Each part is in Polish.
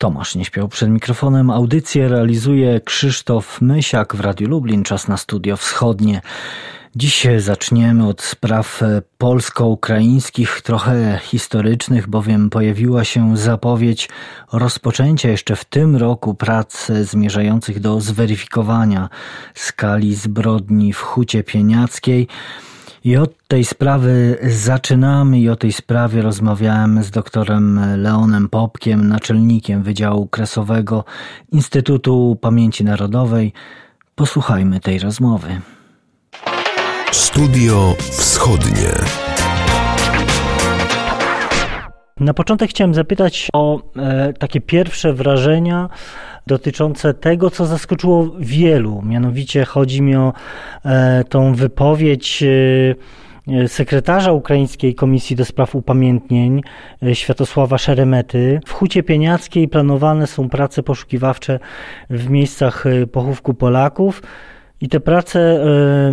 Tomasz nie śpiał przed mikrofonem. Audycję realizuje Krzysztof Mysiak w Radiu Lublin. Czas na Studio Wschodnie. Dziś zaczniemy od spraw polsko-ukraińskich, trochę historycznych, bowiem pojawiła się zapowiedź rozpoczęcia jeszcze w tym roku prac zmierzających do zweryfikowania skali zbrodni w Hucie Pieniackiej. I od tej sprawy zaczynamy i o tej sprawie rozmawiałem z doktorem Leonem Popkiem, naczelnikiem Wydziału Kresowego Instytutu Pamięci Narodowej. Posłuchajmy tej rozmowy. Studio Wschodnie. Na początek chciałem zapytać o takie pierwsze wrażenia dotyczące tego, co zaskoczyło wielu. Mianowicie chodzi mi o tą wypowiedź sekretarza Ukraińskiej Komisji do Spraw Upamiętnień Światosława Szeremety. W Hucie Pieniackiej planowane są prace poszukiwawcze w miejscach pochówku Polaków. I te prace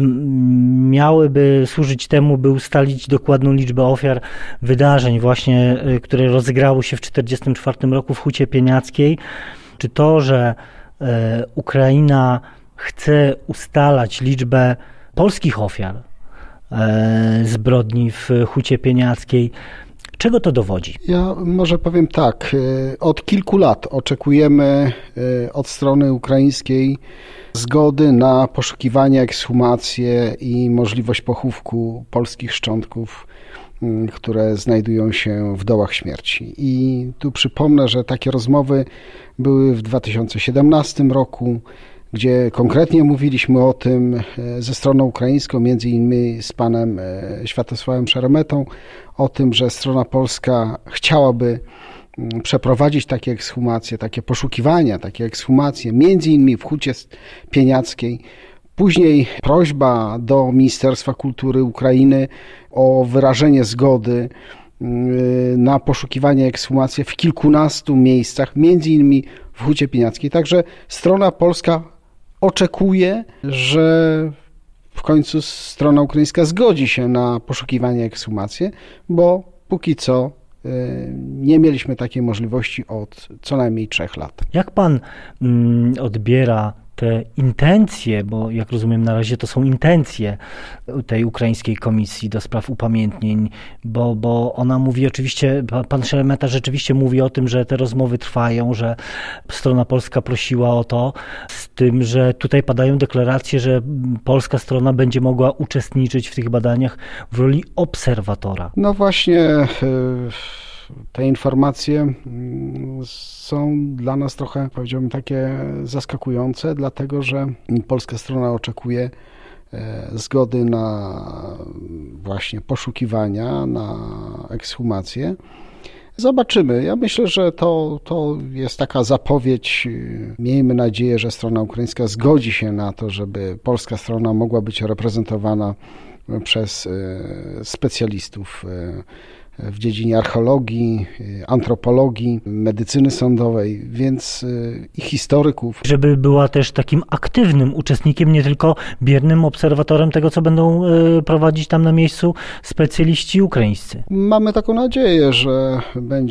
miałyby służyć temu, by ustalić dokładną liczbę ofiar wydarzeń właśnie, które rozegrały się w 1944 roku w Hucie Pieniackiej. Czy to, że Ukraina chce ustalać liczbę polskich ofiar zbrodni w Hucie Pieniackiej, czego to dowodzi? Ja może powiem tak. Od kilku lat oczekujemy od strony ukraińskiej zgody na poszukiwanie, ekshumację i możliwość pochówku polskich szczątków, które znajdują się w dołach śmierci. I tu przypomnę, że takie rozmowy były w 2017 roku, gdzie konkretnie mówiliśmy o tym ze stroną ukraińską, między innymi z panem Światosławem Szeremetą, o tym, że strona polska chciałaby przeprowadzić takie ekshumacje, takie poszukiwania, takie ekshumacje, między innymi w Hucie Pieniackiej. Później prośba do Ministerstwa Kultury Ukrainy o wyrażenie zgody na poszukiwanie, ekshumacje w kilkunastu miejscach, między innymi w Hucie Pieniackiej. Także strona polska oczekuje, że w końcu strona ukraińska zgodzi się na poszukiwanie, ekshumacje, bo póki co nie mieliśmy takiej możliwości od co najmniej 3 lat. Jak pan odbiera te intencje, bo jak rozumiem na razie to są intencje tej ukraińskiej komisji do spraw upamiętnień, bo ona mówi oczywiście, pan Szeremeta rzeczywiście mówi o tym, że te rozmowy trwają, że strona polska prosiła o to, z tym, że tutaj padają deklaracje, że polska strona będzie mogła uczestniczyć w tych badaniach w roli obserwatora. No właśnie, te informacje są dla nas trochę, powiedziałbym, takie zaskakujące, dlatego że polska strona oczekuje zgody na właśnie poszukiwania, na ekshumację. Zobaczymy. Ja myślę, że to jest taka zapowiedź. Miejmy nadzieję, że strona ukraińska zgodzi się na to, żeby polska strona mogła być reprezentowana przez specjalistów w dziedzinie archeologii, antropologii, medycyny sądowej, więc i historyków. Żeby była też takim aktywnym uczestnikiem, nie tylko biernym obserwatorem tego, co będą prowadzić tam na miejscu specjaliści ukraińscy. Mamy taką nadzieję, że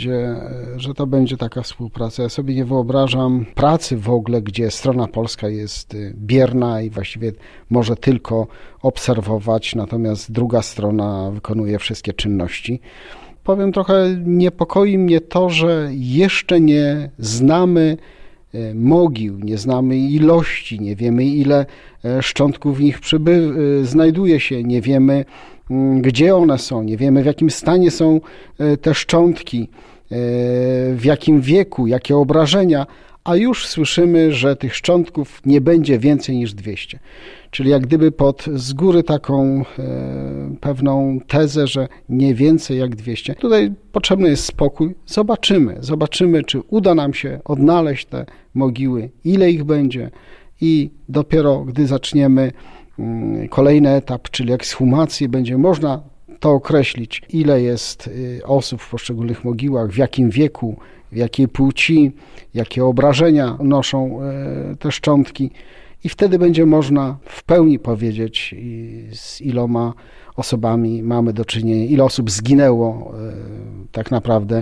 to będzie taka współpraca. Ja sobie nie wyobrażam pracy w ogóle, gdzie strona polska jest bierna i właściwie może tylko obserwować, natomiast druga strona wykonuje wszystkie czynności. Powiem, trochę niepokoi mnie to, że jeszcze nie znamy mogił, nie znamy ilości, nie wiemy, ile szczątków w nich znajduje się, nie wiemy, gdzie one są, nie wiemy, w jakim stanie są te szczątki, w jakim wieku, jakie obrażenia, a już słyszymy, że tych szczątków nie będzie więcej niż 200. Czyli jak gdyby z góry taką pewną tezę, że nie więcej jak 200. Tutaj potrzebny jest spokój. Zobaczymy, czy uda nam się odnaleźć te mogiły, ile ich będzie i dopiero gdy zaczniemy kolejny etap, czyli ekshumację, będzie można to określić, ile jest osób w poszczególnych mogiłach, w jakim wieku, w jakiej płci, jakie obrażenia noszą te szczątki. I wtedy będzie można w pełni powiedzieć, z iloma osobami mamy do czynienia, ile osób zginęło tak naprawdę,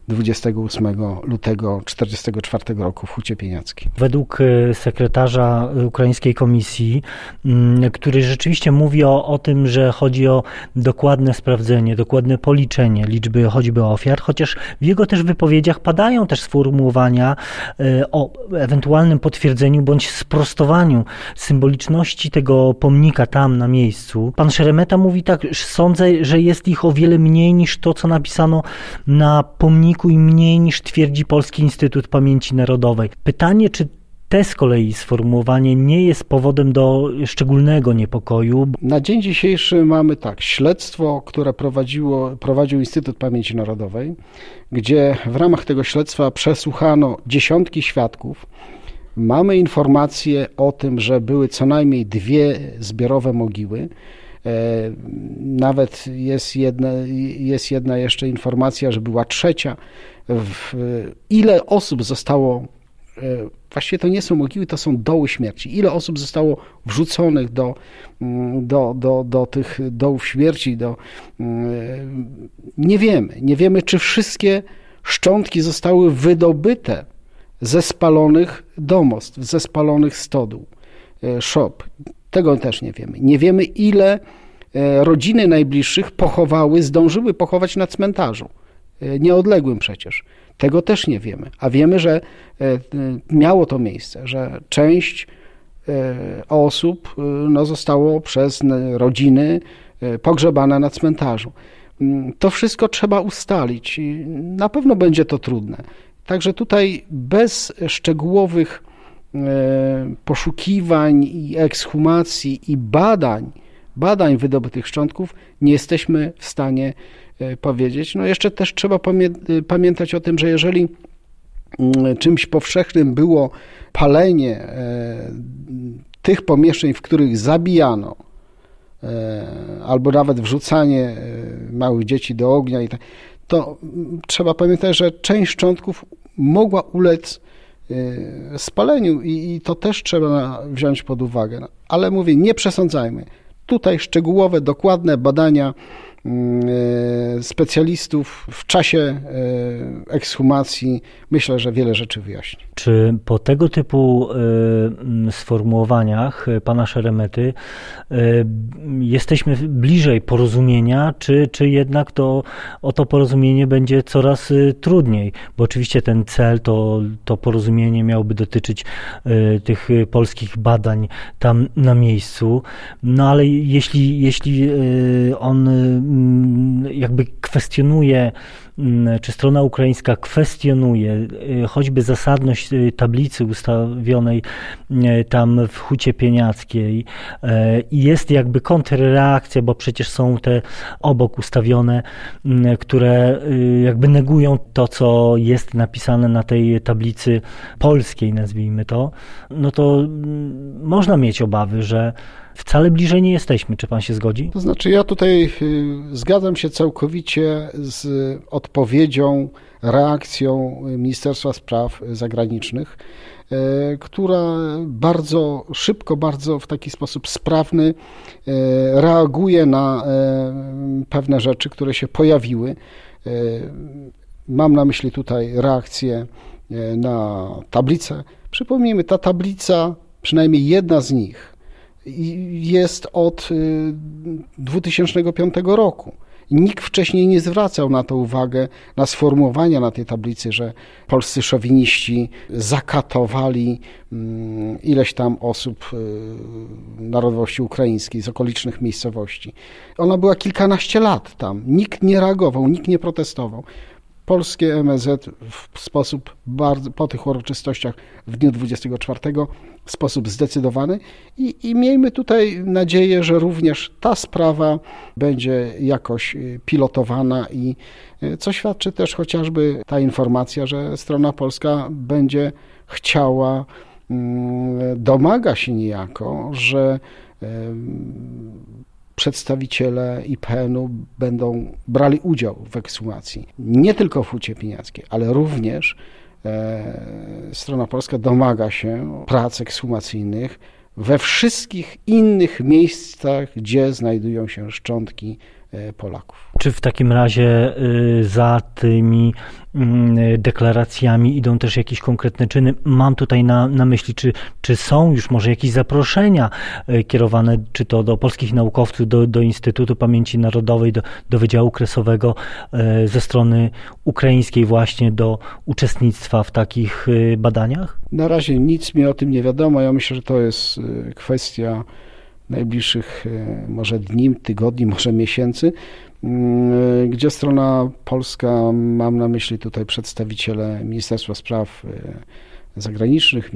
28 lutego 1944 roku w Hucie Pieniackiej. Według sekretarza ukraińskiej komisji, który rzeczywiście mówi o tym, że chodzi o dokładne sprawdzenie, dokładne policzenie liczby choćby ofiar, chociaż w jego też wypowiedziach padają też sformułowania o ewentualnym potwierdzeniu bądź sprostowaniu symboliczności tego pomnika tam na miejscu. Pan Szeremeta mówi tak: sądzę, że jest ich o wiele mniej niż to, co napisano na pomniku i mniej niż twierdzi Polski Instytut Pamięci Narodowej. Pytanie, czy te z kolei sformułowanie nie jest powodem do szczególnego niepokoju? Na dzień dzisiejszy mamy śledztwo, które prowadził Instytut Pamięci Narodowej, gdzie w ramach tego śledztwa przesłuchano dziesiątki świadków. Mamy informacje o tym, że były co najmniej 2 zbiorowe mogiły. Nawet jest jedna jeszcze informacja, że była trzecia. Ile osób zostało, właściwie to nie są mogiły, to są doły śmierci. Ile osób zostało wrzuconych do tych dołów śmierci, nie wiemy. Nie wiemy, czy wszystkie szczątki zostały wydobyte ze spalonych domostw, ze spalonych stodół, szop. Tego też nie wiemy. Nie wiemy, ile rodziny najbliższych zdążyły pochować na cmentarzu. Nieodległym przecież. Tego też nie wiemy. A wiemy, że miało to miejsce, że część osób zostało przez rodziny pogrzebane na cmentarzu. To wszystko trzeba ustalić. Na pewno będzie to trudne. Także tutaj bez szczegółowych poszukiwań i ekshumacji i badań wydobytych szczątków nie jesteśmy w stanie powiedzieć. Jeszcze też trzeba pamiętać o tym, że jeżeli czymś powszechnym było palenie tych pomieszczeń, w których zabijano, albo nawet wrzucanie małych dzieci do ognia, to trzeba pamiętać, że część szczątków mogła ulec spaleniu i to też trzeba wziąć pod uwagę. Ale mówię, nie przesądzajmy. Tutaj szczegółowe, dokładne badania specjalistów w czasie ekshumacji myślę, że wiele rzeczy wyjaśni. Czy po tego typu sformułowaniach pana Szeremety jesteśmy bliżej porozumienia, czy jednak o to porozumienie będzie coraz trudniej? Bo oczywiście ten cel, to porozumienie miałoby dotyczyć tych polskich badań tam na miejscu, ale jeśli on jakby kwestionuje, czy strona ukraińska kwestionuje choćby zasadność tablicy ustawionej tam w Hucie Pieniackiej i jest jakby kontrreakcja, bo przecież są te obok ustawione, które jakby negują to, co jest napisane na tej tablicy polskiej, nazwijmy to, to można mieć obawy, że wcale bliżej nie jesteśmy. Czy pan się zgodzi? To znaczy, ja tutaj zgadzam się całkowicie z odpowiedzią, reakcją Ministerstwa Spraw Zagranicznych, która bardzo szybko, bardzo w taki sposób sprawny reaguje na pewne rzeczy, które się pojawiły. Mam na myśli tutaj reakcję na tablicę. Przypomnijmy, ta tablica, przynajmniej jedna z nich, jest od 2005 roku. Nikt wcześniej nie zwracał na to uwagę, na sformułowania na tej tablicy, że polscy szowiniści zakatowali ileś tam osób narodowości ukraińskiej z okolicznych miejscowości. Ona była kilkanaście lat tam. Nikt nie reagował, nikt nie protestował. Polskie MSZ w sposób bardzo, po tych uroczystościach w dniu 24 w sposób zdecydowany i miejmy tutaj nadzieję, że również ta sprawa będzie jakoś pilotowana i co świadczy też chociażby ta informacja, że strona polska będzie chciała, domaga się niejako, że przedstawiciele IPN-u będą brali udział w ekshumacji. Nie tylko w Hucie Pieniackiej, ale również strona polska domaga się prac ekshumacyjnych we wszystkich innych miejscach, gdzie znajdują się szczątki Polaków. Czy w takim razie za tymi deklaracjami idą też jakieś konkretne czyny? Mam tutaj na myśli, czy są już może jakieś zaproszenia kierowane, czy to do polskich naukowców, do Instytutu Pamięci Narodowej, do Wydziału Kresowego ze strony ukraińskiej właśnie do uczestnictwa w takich badaniach? Na razie nic mi o tym nie wiadomo. Ja myślę, że to jest kwestia najbliższych może dni, tygodni, może miesięcy, gdzie strona polska, mam na myśli tutaj przedstawiciele Ministerstwa Spraw Zagranicznych,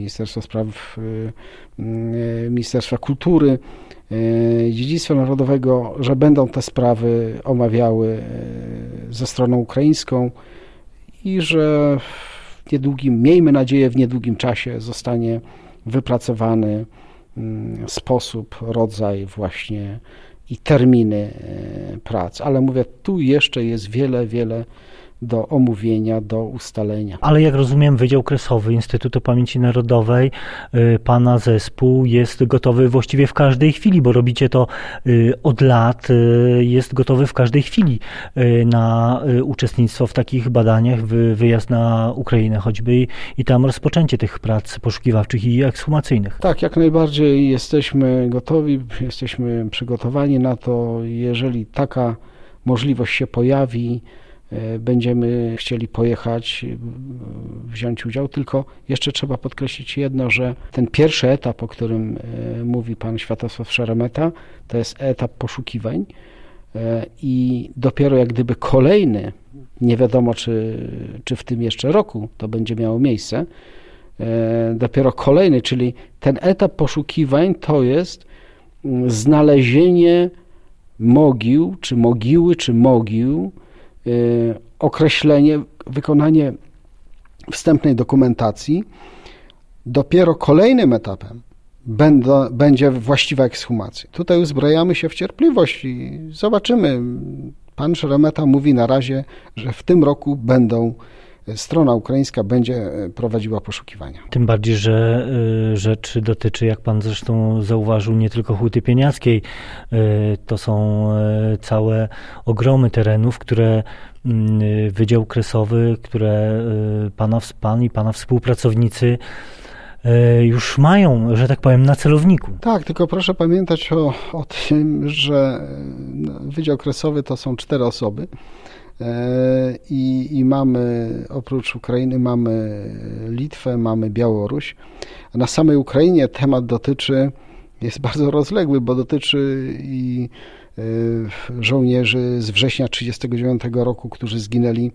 Ministerstwa Kultury, Dziedzictwa Narodowego, że będą te sprawy omawiały ze stroną ukraińską i że w niedługim, miejmy nadzieję, w niedługim czasie zostanie wypracowany sposób, rodzaj właśnie i terminy prac. Ale mówię, tu jeszcze jest wiele do omówienia, do ustalenia. Ale jak rozumiem, Wydział Kresowy Instytutu Pamięci Narodowej, pana zespół jest gotowy właściwie w każdej chwili, bo robicie to od lat, jest gotowy w każdej chwili na uczestnictwo w takich badaniach, wyjazd na Ukrainę choćby i tam rozpoczęcie tych prac poszukiwawczych i ekshumacyjnych. Tak, jak najbardziej jesteśmy gotowi, jesteśmy przygotowani na to. Jeżeli taka możliwość się pojawi, będziemy chcieli pojechać, wziąć udział, tylko jeszcze trzeba podkreślić jedno, że ten pierwszy etap, o którym mówi pan Światosław Szeremeta, to jest etap poszukiwań i dopiero jak gdyby kolejny, nie wiadomo czy w tym jeszcze roku to będzie miało miejsce, dopiero kolejny, czyli ten etap poszukiwań to jest znalezienie mogił, czy mogiły, czy mogił, określenie, wykonanie wstępnej dokumentacji. Dopiero kolejnym etapem będzie właściwa ekshumacja. Tutaj uzbrajamy się w cierpliwość i zobaczymy. Pan Szeremeta mówi na razie, że w tym roku strona ukraińska będzie prowadziła poszukiwania. Tym bardziej, że rzecz dotyczy, jak pan zresztą zauważył, nie tylko Huty Pieniackiej. To są całe ogromy terenów, które Wydział Kresowy, które pan i pana współpracownicy już mają, że tak powiem, na celowniku. Tak, tylko proszę pamiętać o tym, że Wydział Kresowy to są 4 osoby. I mamy, oprócz Ukrainy, mamy Litwę, mamy Białoruś. Na samej Ukrainie temat jest bardzo rozległy, bo dotyczy i żołnierzy z września 1939 roku, którzy zginęli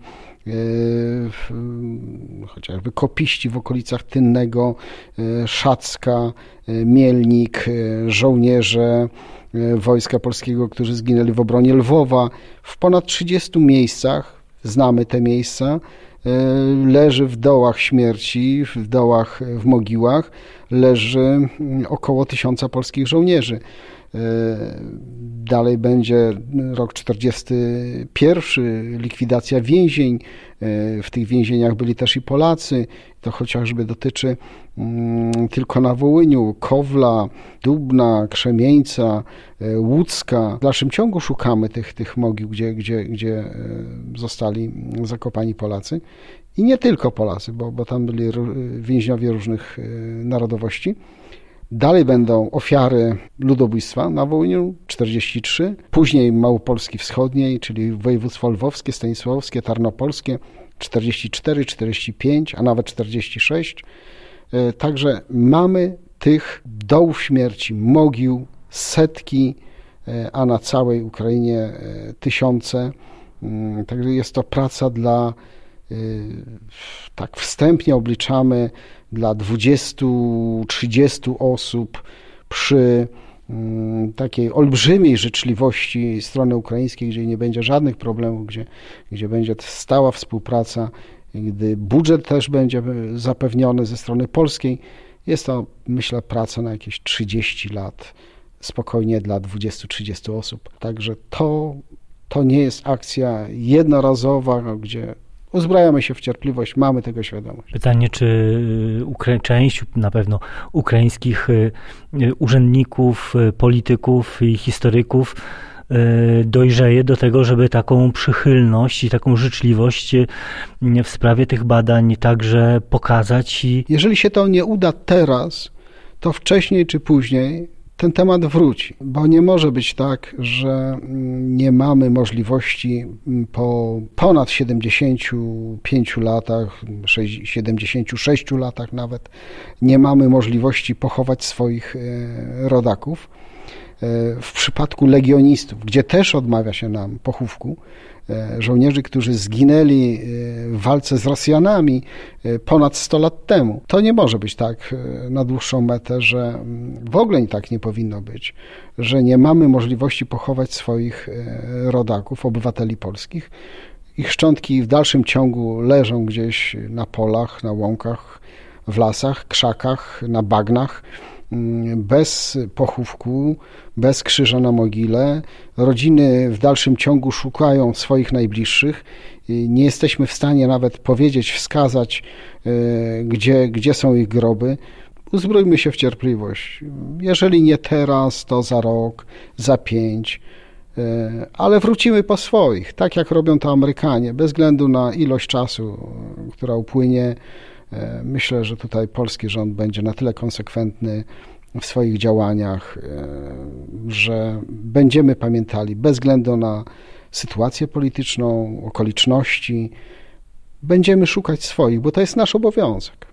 chociażby kopiści w okolicach Tynnego, Szacka, Mielnik, żołnierze Wojska Polskiego, którzy zginęli w obronie Lwowa. W ponad 30 miejscach, znamy te miejsca, leży w dołach śmierci, w mogiłach, leży około 1000 polskich żołnierzy. Dalej będzie rok 1941, likwidacja więzień. W tych więzieniach byli też i Polacy. To chociażby dotyczy tylko na Wołyniu Kowla, Dubna, Krzemieńca, Łódzka. W dalszym ciągu szukamy tych mogił, gdzie zostali zakopani Polacy. I nie tylko Polacy, bo tam byli więźniowie różnych narodowości. Dalej będą ofiary ludobójstwa na Wołyniu, 43, później Małopolski Wschodniej, czyli województwo lwowskie, stanisławowskie, tarnopolskie, 44, 45, a nawet 46. Także mamy tych dołów śmierci, mogił, setki, a na całej Ukrainie tysiące. Także jest to praca tak wstępnie obliczamy, dla 20-30 osób przy takiej olbrzymiej życzliwości strony ukraińskiej, gdzie nie będzie żadnych problemów, gdzie będzie stała współpraca, gdy budżet też będzie zapewniony ze strony polskiej. Jest to, myślę, praca na jakieś 30 lat, spokojnie dla 20-30 osób. Także to nie jest akcja jednorazowa, gdzie uzbrajamy się w cierpliwość, mamy tego świadomość. Pytanie, czy część na pewno ukraińskich urzędników, polityków i historyków dojrzeje do tego, żeby taką przychylność i taką życzliwość w sprawie tych badań także pokazać. Jeżeli się to nie uda teraz, to wcześniej czy później ten temat wróci, bo nie może być tak, że nie mamy możliwości po ponad 75 latach, 76 latach nawet, nie mamy możliwości pochować swoich rodaków. W przypadku legionistów, gdzie też odmawia się nam pochówku, żołnierzy, którzy zginęli w walce z Rosjanami ponad 100 lat temu. To nie może być tak na dłuższą metę, że w ogóle tak nie powinno być, że nie mamy możliwości pochować swoich rodaków, obywateli polskich. Ich szczątki w dalszym ciągu leżą gdzieś na polach, na łąkach, w lasach, krzakach, na bagnach, bez pochówku, bez krzyża na mogile. Rodziny w dalszym ciągu szukają swoich najbliższych. Nie jesteśmy w stanie nawet powiedzieć, wskazać, gdzie są ich groby. Uzbrójmy się w cierpliwość. Jeżeli nie teraz, to za rok, za 5, ale wrócimy po swoich, tak jak robią to Amerykanie, bez względu na ilość czasu, która upłynie. Myślę, że tutaj polski rząd będzie na tyle konsekwentny w swoich działaniach, że będziemy pamiętali bez względu na sytuację polityczną, okoliczności, będziemy szukać swoich, bo to jest nasz obowiązek.